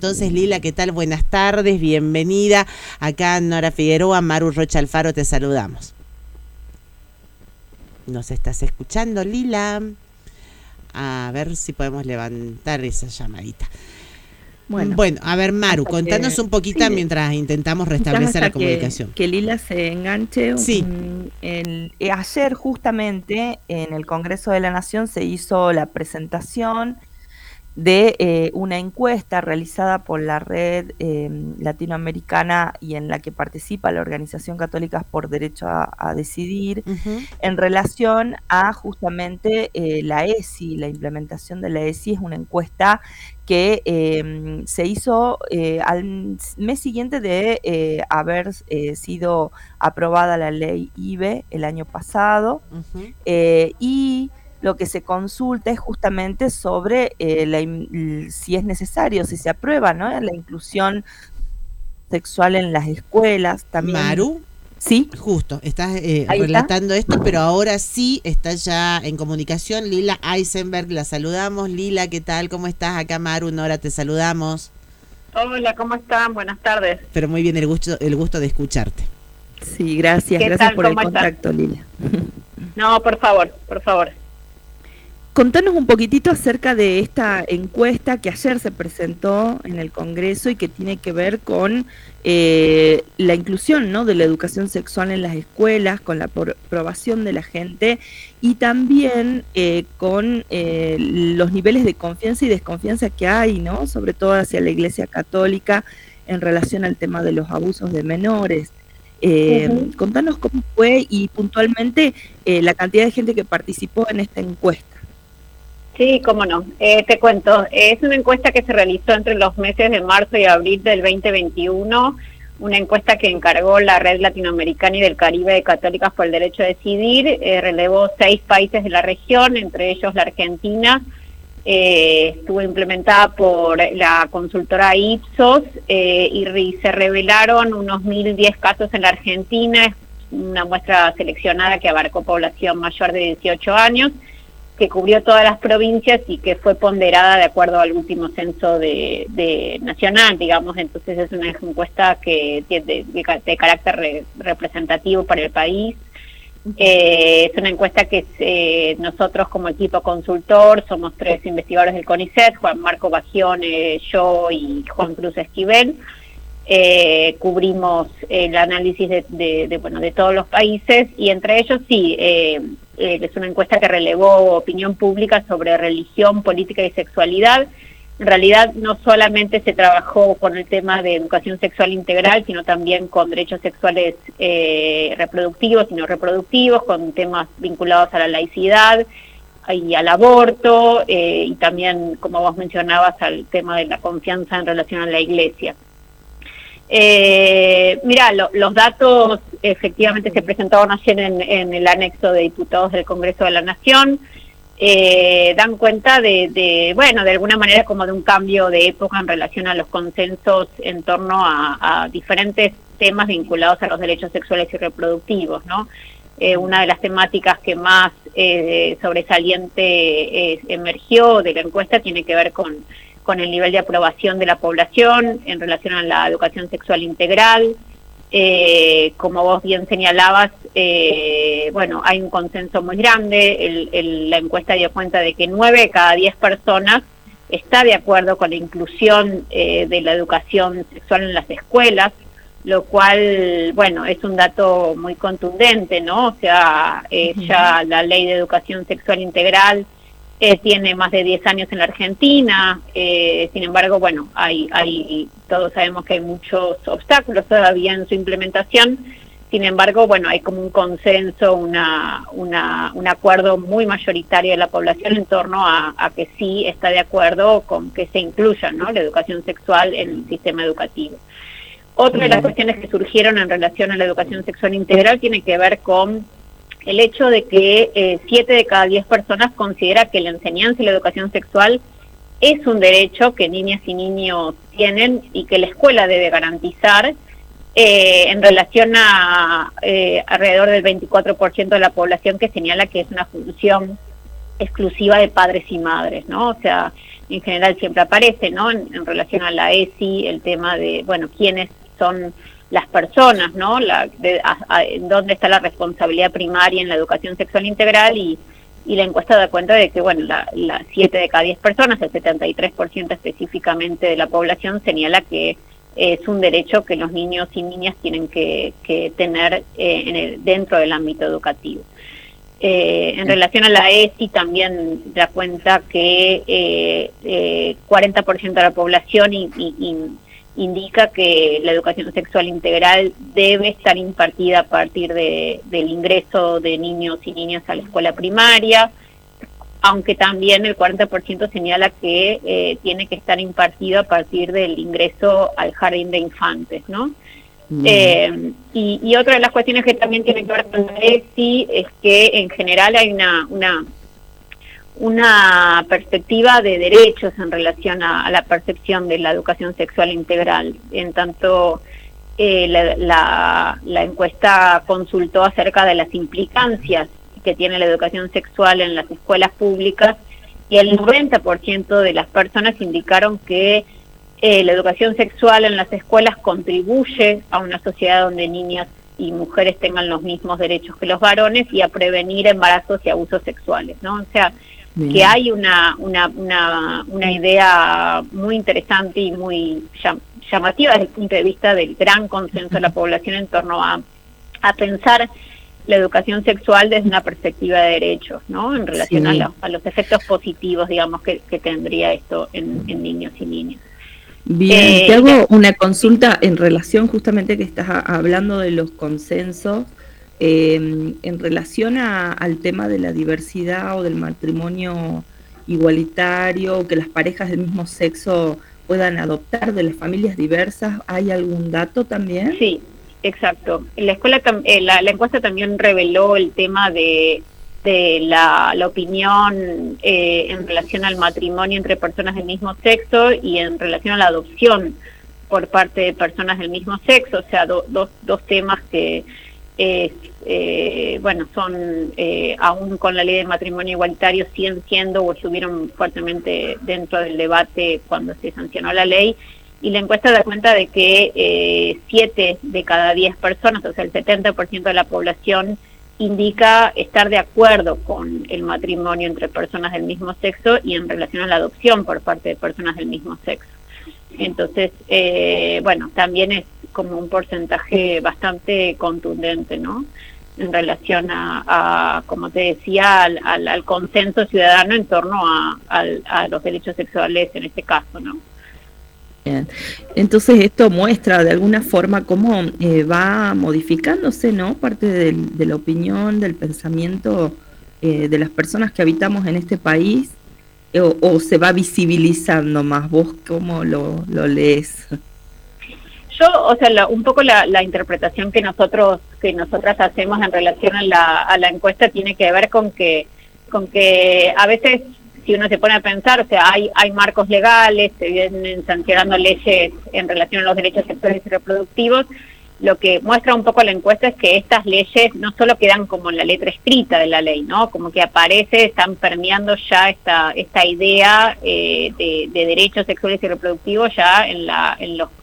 entonces, Lila, ¿qué tal? Buenas tardes, bienvenida. Acá Nora Figueroa, Maru Rocha Alfaro, te saludamos. ¿Nos estás escuchando, Lila? A ver si podemos levantar esa llamadita. Bueno, a ver, Maru, contanos un poquito mientras intentamos restablecer la comunicación. Que Lila se enganche. Sí. Ayer justamente en el Congreso de la Nación se hizo la presentación de una encuesta realizada por la red latinoamericana y en la que participa la Organización Católicas por Derecho a Decidir, en relación a justamente la ESI, la implementación de la ESI. Es una encuesta que se hizo al mes siguiente de haber sido aprobada la ley IBE el año pasado, y lo que se consulta es justamente sobre si es necesario, si se aprueba, ¿no?, la inclusión sexual en las escuelas. También. Maru, sí, justo, estás relatando esto, pero ahora sí está ya en comunicación Lila Eisenberg, la saludamos. Lila, ¿qué tal? ¿Cómo estás? Acá Maru, Nora, te saludamos. Hola, ¿cómo están? Buenas tardes. Pero muy bien, el gusto de escucharte. Sí, gracias por el contacto, Lila. No, por favor. Contanos un poquitito acerca de esta encuesta que ayer se presentó en el Congreso y que tiene que ver con la inclusión, ¿no?, de la educación sexual en las escuelas, con la aprobación de la gente y también con los niveles de confianza y desconfianza que hay, ¿no?, sobre todo hacia la Iglesia Católica en relación al tema de los abusos de menores. Contanos cómo fue y puntualmente la cantidad de gente que participó en esta encuesta. Sí, cómo no. Te cuento, es una encuesta que se realizó entre los meses de marzo y abril del 2021, una encuesta que encargó la Red Latinoamericana y del Caribe de Católicas por el Derecho a Decidir. Relevó 6 países de la región, entre ellos la Argentina. Estuvo implementada por la consultora Ipsos y se revelaron unos 1.010 casos en la Argentina. Es una muestra seleccionada que abarcó población mayor de 18 años, que cubrió todas las provincias y que fue ponderada de acuerdo al último censo de nacional, digamos. Entonces es una encuesta que tiene de carácter representativo para el país. Es una encuesta que nosotros como equipo consultor somos 3 investigadores del CONICET, Juan Marco Bagione, yo y Juan Cruz Esquivel. Cubrimos el análisis de todos los países y entre ellos es una encuesta que relevó opinión pública sobre religión, política y sexualidad. En realidad no solamente se trabajó con el tema de educación sexual integral, sino también con derechos sexuales reproductivos y no reproductivos, con temas vinculados a la laicidad y al aborto, y también, como vos mencionabas, al tema de la confianza en relación a la Iglesia. Mira, los datos efectivamente se presentaron ayer en el anexo de diputados del Congreso de la Nación. Dan cuenta de alguna manera como de un cambio de época en relación a los consensos en torno a diferentes temas vinculados a los derechos sexuales y reproductivos, ¿no? Una de las temáticas que más sobresaliente emergió de la encuesta tiene que ver con el nivel de aprobación de la población en relación a la educación sexual integral. Como vos bien señalabas, hay un consenso muy grande. La encuesta dio cuenta de que 9 de cada 10 personas está de acuerdo con la inclusión de la educación sexual en las escuelas, lo cual, es un dato muy contundente, ¿no? O sea, ya la ley de educación sexual integral tiene más de 10 años en la Argentina. Sin embargo, todos sabemos que hay muchos obstáculos todavía en su implementación. Sin embargo, hay como un consenso, un acuerdo muy mayoritario de la población en torno a que sí está de acuerdo con que se incluya, ¿no?, la educación sexual en el sistema educativo. Otra de las cuestiones que surgieron en relación a la educación sexual integral tiene que ver con el hecho de que 7 de cada 10 personas considera que la enseñanza y la educación sexual es un derecho que niñas y niños tienen y que la escuela debe garantizar, en relación a alrededor del 24% de la población que señala que es una función exclusiva de padres y madres, ¿no? O sea, en general siempre aparece, ¿no? En relación a la ESI, el tema de, bueno, quiénes son las personas, ¿no? Dónde está la responsabilidad primaria en la educación sexual integral, y la encuesta da cuenta de que, bueno, la 7 de cada 10 personas, el 73% específicamente de la población, señala que es un derecho que los niños y niñas tienen que tener dentro del ámbito educativo. En relación a la ESI también da cuenta que 40% de la población indica que la educación sexual integral debe estar impartida a partir del ingreso de niños y niñas a la escuela primaria, aunque también el 40% señala que tiene que estar impartido a partir del ingreso al jardín de infantes, ¿no? Y otra de las cuestiones que también tiene que ver con la ESI es que en general hay una perspectiva de derechos en relación a la percepción de la educación sexual integral. En tanto, la encuesta consultó acerca de las implicancias que tiene la educación sexual en las escuelas públicas, y el 90% de las personas indicaron que la educación sexual en las escuelas contribuye a una sociedad donde niñas y mujeres tengan los mismos derechos que los varones, y a prevenir embarazos y abusos sexuales, ¿no? O sea, bien, que hay una idea muy interesante y muy llamativa desde el punto de vista del gran consenso de la población en torno a pensar la educación sexual desde una perspectiva de derechos, ¿no? En relación sí, a los efectos positivos, digamos, que tendría esto en niños y niñas. Bien, te hago una consulta en relación justamente que estás hablando de los consensos, en relación al tema de la diversidad o del matrimonio igualitario, que las parejas del mismo sexo puedan adoptar de las familias diversas. ¿Hay algún dato también? Sí, exacto. La encuesta también reveló el tema de la opinión en relación al matrimonio entre personas del mismo sexo y en relación a la adopción por parte de personas del mismo sexo, o sea, dos temas que bueno, son aún con la ley de matrimonio igualitario siguen siendo o estuvieron fuertemente dentro del debate cuando se sancionó la ley. Y la encuesta da cuenta de que 7 de cada 10 personas, o sea, el 70% de la población, indica estar de acuerdo con el matrimonio entre personas del mismo sexo y en relación a la adopción por parte de personas del mismo sexo. Entonces, bueno, también es como un porcentaje bastante contundente, ¿no? En relación a como te decía, al consenso ciudadano en torno a los derechos sexuales en este caso, ¿no? Bien. Entonces esto muestra de alguna forma cómo va modificándose, ¿no? Parte de la opinión, del pensamiento de las personas que habitamos en este país, o se va visibilizando más. ¿Vos cómo lo lees? Yo, o sea, un poco la interpretación que nosotras hacemos en relación a la encuesta tiene que ver con que a veces, si uno se pone a pensar, o sea, hay marcos legales, se vienen sancionando leyes en relación a los derechos sexuales y reproductivos. Lo que muestra un poco la encuesta es que estas leyes no solo quedan como en la letra escrita de la ley, ¿no? Como que están permeando ya esta idea de derechos sexuales y reproductivos ya en la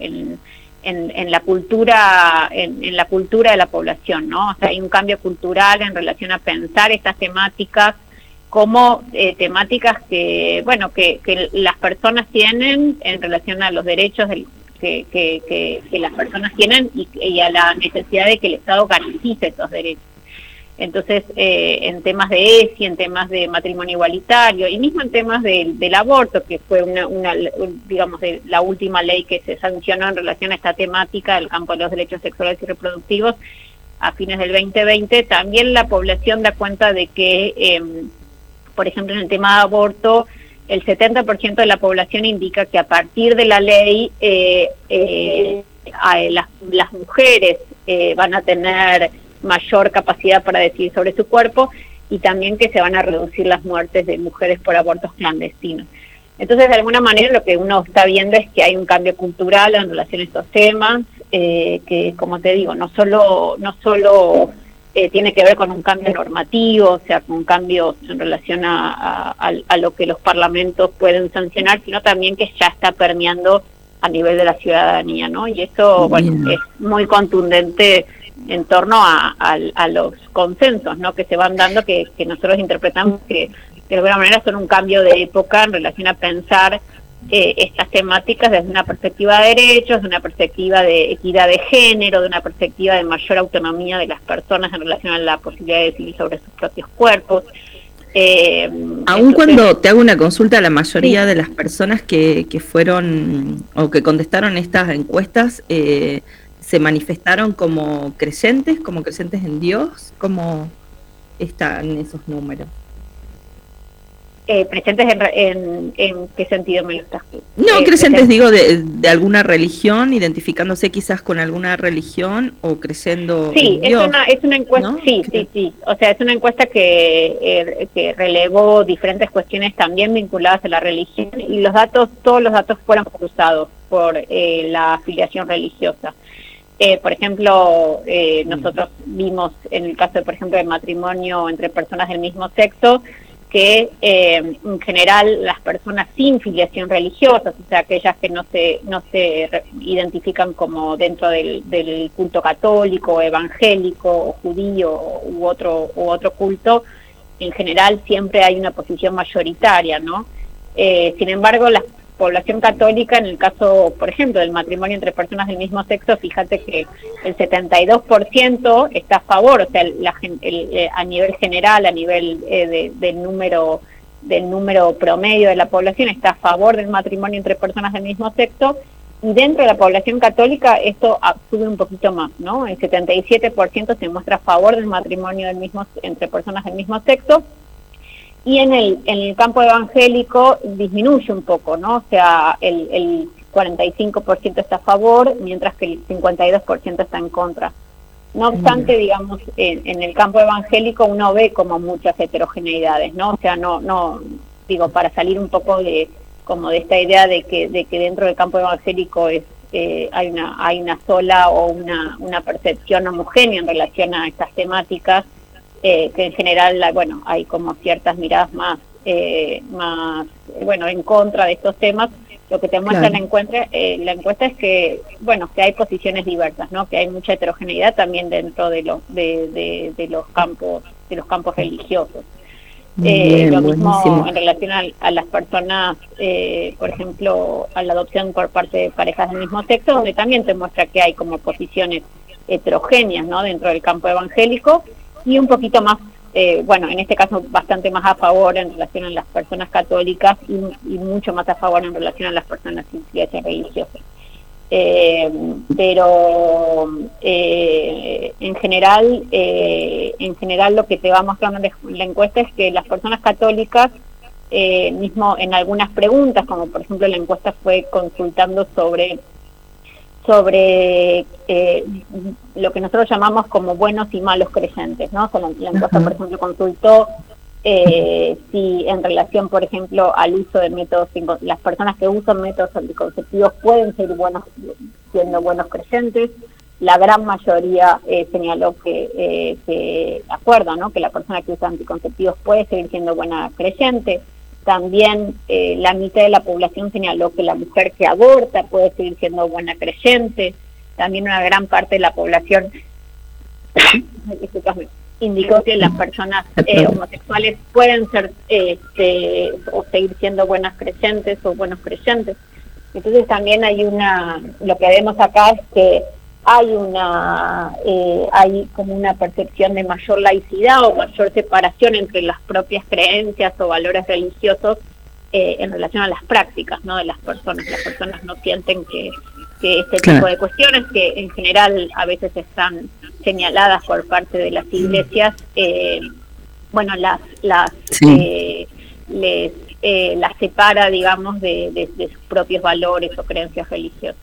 cultura de la población, ¿no? O sea, hay un cambio cultural en relación a pensar estas temáticas como temáticas que las personas tienen en relación a los derechos que las personas tienen y a la necesidad de que el Estado garantice esos derechos. Entonces, en temas de ESI, en temas de matrimonio igualitario y mismo en temas del aborto, que fue digamos, la última ley que se sancionó en relación a esta temática del campo de los derechos sexuales y reproductivos a fines del 2020, también la población da cuenta de que por ejemplo, en el tema de aborto, el 70% de la población indica que a partir de la ley las mujeres van a tener mayor capacidad para decidir sobre su cuerpo, y también que se van a reducir las muertes de mujeres por abortos clandestinos. Entonces, de alguna manera, lo que uno está viendo es que hay un cambio cultural en relación a estos temas, que, como te digo, no solo tiene que ver con un cambio normativo, o sea, con un cambio en relación a lo que los parlamentos pueden sancionar, sino también que ya está permeando a nivel de la ciudadanía, ¿no? Y eso, bueno, es muy contundente en torno a los consensos, ¿no?, que se van dando, que nosotros interpretamos que de alguna manera son un cambio de época en relación a pensar estas temáticas desde una perspectiva de derechos, de una perspectiva de equidad de género, de una perspectiva de mayor autonomía de las personas en relación a la posibilidad de decidir sobre sus propios cuerpos. Aún cuando te hago una consulta, la mayoría de las personas que fueron o que contestaron estas encuestas se manifestaron como creyentes en Dios. ¿Cómo están esos números? ¿Presentes en qué sentido me lo estás? No, creyentes digo de alguna religión, identificándose quizás con alguna religión o creyendo en Dios. Es una encuesta, ¿no? Sí. O sea, es una encuesta que relevó diferentes cuestiones también vinculadas a la religión, y todos los datos fueron cruzados por la afiliación religiosa. Por ejemplo, nosotros vimos en el caso, por ejemplo, de matrimonio entre personas del mismo sexo, que en general las personas sin filiación religiosa, o sea, aquellas que no se identifican como dentro del culto católico, evangélico, o judío u otro culto, en general siempre hay una posición mayoritaria, ¿no? Sin embargo, la población católica, en el caso, por ejemplo, del matrimonio entre personas del mismo sexo, fíjate que el 72% está a favor, o sea, a nivel general, a nivel del número promedio de la población, está a favor del matrimonio entre personas del mismo sexo, y dentro de la población católica esto sube un poquito más, ¿no? El 77% se muestra a favor del matrimonio entre personas del mismo sexo, y en el campo evangélico disminuye un poco, ¿no? O sea, el 45% está a favor, mientras que el 52% está en contra. No obstante, digamos, en el campo evangélico uno ve como muchas heterogeneidades, ¿no? O sea, no digo, para salir un poco de esta idea de que dentro del campo evangélico hay una sola o una percepción homogénea en relación a estas temáticas, que en general, hay como ciertas miradas más en contra de estos temas. Lo que te muestra la encuesta es que hay posiciones diversas, ¿no? Que hay mucha heterogeneidad también dentro de los campos religiosos. Lo mismo en relación a las personas, por ejemplo, a la adopción por parte de parejas del mismo sexo, donde también te muestra que hay como posiciones heterogéneas, ¿no? Dentro del campo evangélico, y un poquito más, en este caso bastante más a favor en relación a las personas católicas, y mucho más a favor en relación a las personas sin filiación religiosa. Pero en general lo que te va mostrando la encuesta es que las personas católicas, mismo en algunas preguntas, como por ejemplo la encuesta fue consultando sobre lo que nosotros llamamos como buenos y malos creyentes, ¿no? O sea, la encuesta, por ejemplo, consultó si en relación, por ejemplo, al uso de métodos, las personas que usan métodos anticonceptivos pueden ser siendo buenos creyentes. La gran mayoría señaló que de acuerdo, ¿no? Que la persona que usa anticonceptivos puede seguir siendo buena creyente. También la mitad de la población señaló que la mujer que aborta puede seguir siendo buena creyente. También una gran parte de la población indicó que las personas homosexuales pueden ser o seguir siendo buenas creyentes o buenos creyentes. Entonces también lo que vemos acá es que hay como una percepción de mayor laicidad o mayor separación entre las propias creencias o valores religiosos en relación a las prácticas, ¿no? De las personas. Las personas no sienten que este tipo de cuestiones, que en general a veces están señaladas por parte de las iglesias, las separa, digamos, de sus propios valores o creencias religiosas.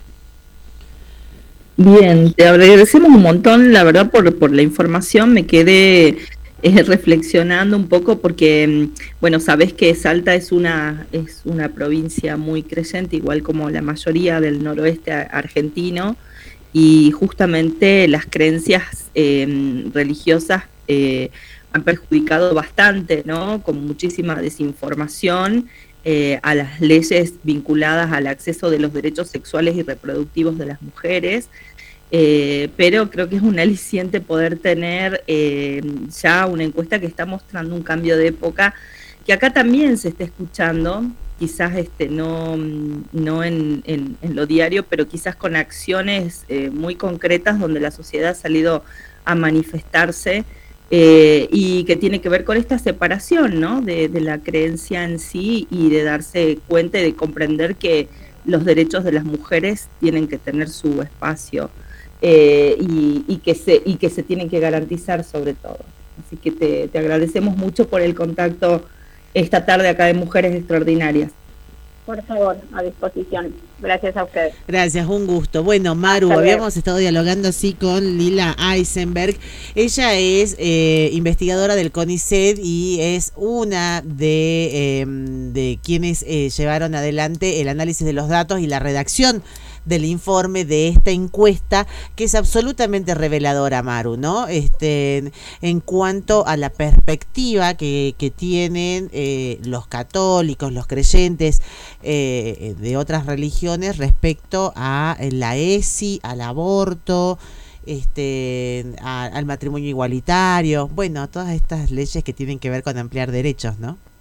Bien, te agradecemos un montón, la verdad, por la información. Me quedé reflexionando un poco porque, sabés que Salta es una provincia muy creyente, igual como la mayoría del noroeste argentino, y justamente las creencias religiosas han perjudicado bastante, ¿no? Con muchísima desinformación a las leyes vinculadas al acceso de los derechos sexuales y reproductivos de las mujeres. Pero creo que es un aliciente poder tener ya una encuesta que está mostrando un cambio de época, que acá también se está escuchando, quizás no en lo diario, pero quizás con acciones muy concretas donde la sociedad ha salido a manifestarse, y que tiene que ver con esta separación, ¿no? de la creencia en sí, y de darse cuenta y de comprender que los derechos de las mujeres tienen que tener su espacio, y que se tienen que garantizar sobre todo. Así que te agradecemos mucho por el contacto esta tarde acá de Mujeres Extraordinarias. Por favor, a disposición. Gracias a ustedes. Gracias, un gusto. Bueno, Maru, habíamos estado dialogando así con Lila Eisenberg. Ella es investigadora del CONICET y es una de quienes llevaron adelante el análisis de los datos y la redacción del informe de esta encuesta, que es absolutamente reveladora, Maru, ¿no? En cuanto a la perspectiva que tienen los católicos, los creyentes de otras religiones respecto a la ESI, al aborto, al matrimonio igualitario, bueno, todas estas leyes que tienen que ver con ampliar derechos, ¿no?